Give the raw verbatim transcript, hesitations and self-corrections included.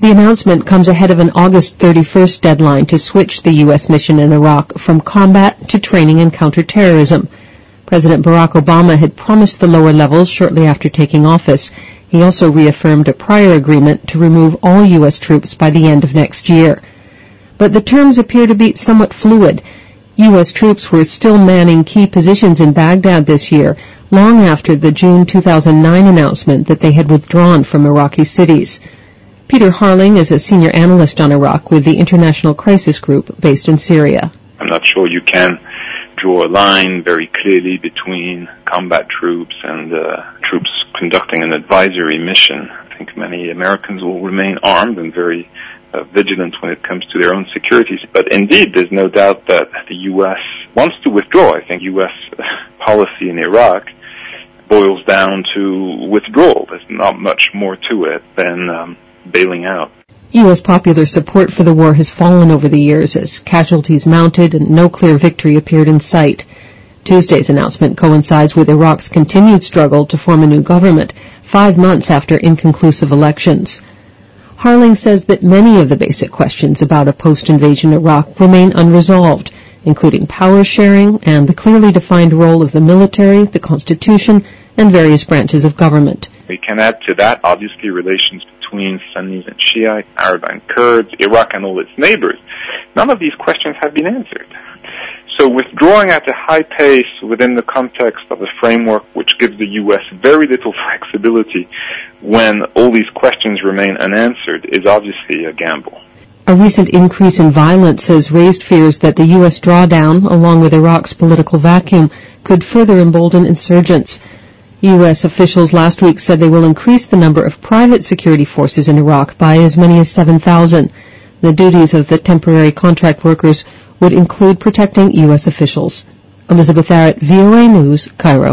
The announcement comes ahead of an August thirty-first deadline to switch the U S mission in Iraq from combat to training and counterterrorism. President Barack Obama had promised the lower levels shortly after taking office. He also reaffirmed a prior agreement to remove all U S troops by the end of next year. But the terms appear to be somewhat fluid. U S troops were still manning key positions in Baghdad this year, long after the June two thousand nine announcement that they had withdrawn from Iraqi cities. Peter Harling is a senior analyst on Iraq with the International Crisis Group based in Syria. I'm not sure you can draw a line very clearly between combat troops and uh, troops conducting an advisory mission. I think many Americans will remain armed and very uh, vigilant when it comes to their own security. But indeed, there's no doubt that the U S wants to withdraw. I think U S policy in Iraq boils down to withdrawal. There's not much more to it than um, bailing out. U S popular support for the war has fallen over the years as casualties mounted and no clear victory appeared in sight. Tuesday's announcement coincides with Iraq's continued struggle to form a new government, five months after inconclusive elections. Harling says that many of the basic questions about a post-invasion Iraq remain unresolved, including power sharing and the clearly defined role of the military, the constitution, and various branches of government. We can add to that, obviously, relations between Sunnis and Shiites, Arab and Kurds, Iraq and all its neighbors. None of these questions have been answered. So withdrawing at a high pace within the context of a framework which gives the U S very little flexibility when all these questions remain unanswered is obviously a gamble. A recent increase in violence has raised fears that the U S drawdown, along with Iraq's political vacuum, could further embolden insurgents. U S officials last week said they will increase the number of private security forces in Iraq by as many as seven thousand. The duties of the temporary contract workers would include protecting U S officials. Elizabeth Arrett, V O A News, Cairo.